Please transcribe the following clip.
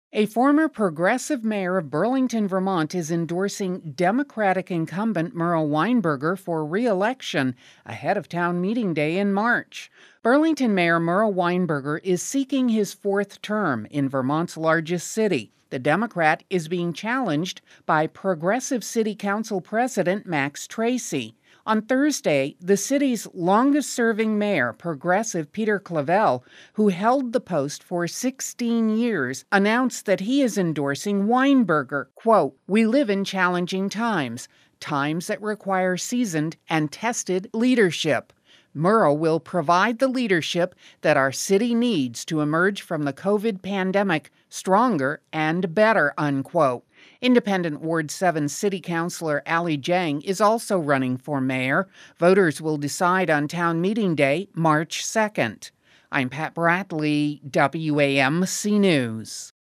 A former progressive mayor of Burlington, Vermont, is endorsing Democratic incumbent Merle Weinberger for re-election ahead of town meeting day in March. Burlington Mayor Merle Weinberger is seeking his fourth term in Vermont's largest city. The Democrat is being challenged by Progressive City Council President Max Tracy. On Thursday, the city's longest-serving mayor, Progressive Peter Clavel, who held the post for 16 years, announced that he is endorsing Weinberger. Quote, "We live in challenging times that require seasoned and tested leadership. Merle will provide the leadership that our city needs to emerge from the COVID pandemic stronger and better," unquote. Independent Ward 7 City Councilor Ali Jang is also running for mayor. Voters will decide on town meeting day, March 2nd. I'm Pat Bradley, WAMC News.